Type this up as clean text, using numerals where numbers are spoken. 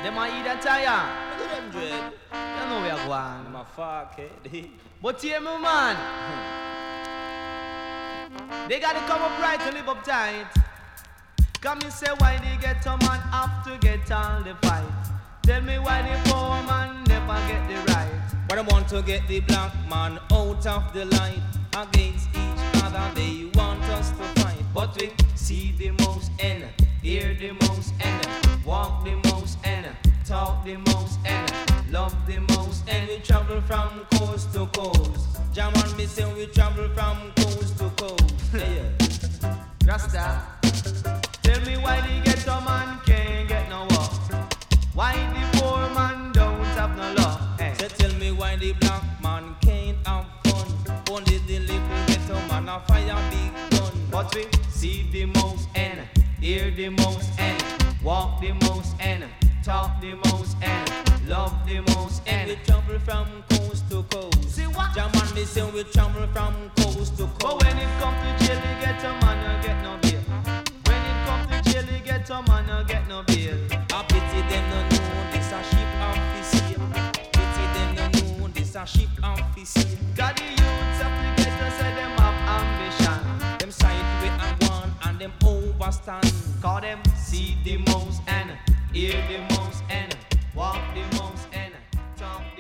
Them a eat a tire. Look at them dread. You know we are going. I'm a fuck, eh? But hear me, man. They gotta come up right to live up tight. Come and say why the ghetto man have to get all the fight. Tell me why the poor man never get the right. But I want to get the black man out of the light. Against each other they want us to fight. But we see the most and hear the most and walk the most and talk the most and love the most And we travel from coast to coast. Jam on me say we travel from coast to coast. Yeah. Rasta, tell me why the ghetto man can't get no work. Why the poor man don't have no love. So tell me why the black man can't have fun. Only the little ghetto man a fire big gun. But we see the most and hear the most and walk the most and talk the most and love the most And we and travel from coast to coast. see what? Jam on me say we travel from coast to But coast. when it come to jail, the ghetto man no get no bail. When it come to jail, the ghetto man no get no bail. I pity them no know this a ship officer. Pity them no know this a ship officer. Got the youths of the ghetto say them have ambition. Them side way and one and them overstand. Call them see the most and hear the most and walk the most and talk